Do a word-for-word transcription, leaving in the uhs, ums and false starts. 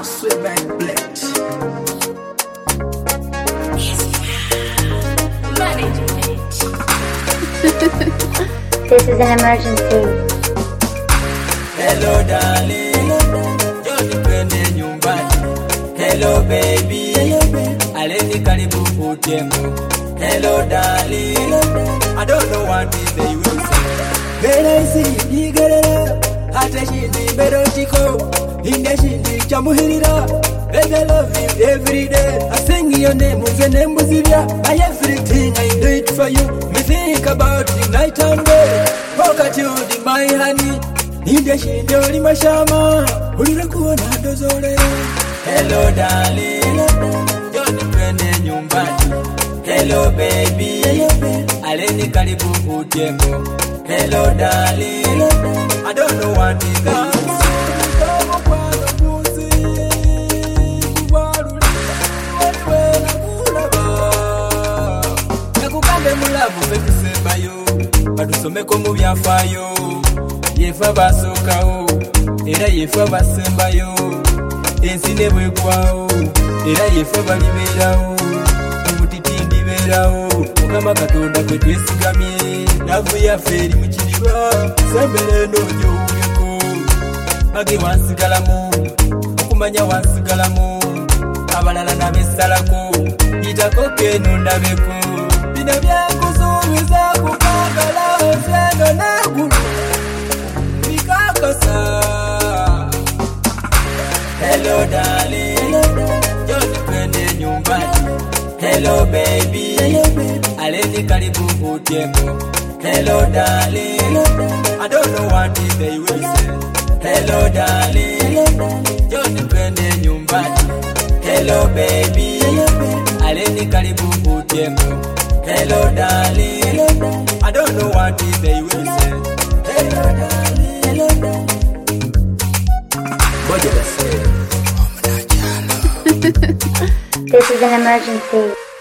Sweet back blend. This is an emergency. Hello darling, Jodi twende nyumbani. Hello baby, aleni karibu kutengo. Hello darling, I don't know what they will say. When I see you get it up, hata shindi bero chiko, inde shindi chamuhirira. Baby I love you every day. I sing your name, your name was I everything I do it for you. Me think about you night and day. Look at you, the my honey. Inde shindi oli mashama, ulira kuona dozole. Hello darling, Jodi twende nyumbani. Hello baby, aleni karibu kutengo. Hello darling, I don't know what is that. Nakukambe mulavu betusembayo, batusomeko mu byafayo. Yefa basokawo, era yefa basembayo. Ensi ne bwegwawo, era yefa baliberawo. Mubutitindi berawo, Mukama Katonda gwe twesigamye. Lavu yaffe eri mu kiriba, sembere n'ojo owubyeko. Bage wansigalamu, okumanya wansigalamu. Abalala nabesalako, yitako keno ndabeko. Bino byenkusuubiza kukwagala nsendo n'eggulu bikakasa. Hello darling, Jodi twende nyumbani. Hello baby, aleni karibu kutengo. Hello darling, I don't know what they will say. Hello darling, Jodi twende nyumbani. Hello baby, aleni karibu kutengo. Hello darling, I don't know what they will say. Hello darling, hello darling. This is an emergency.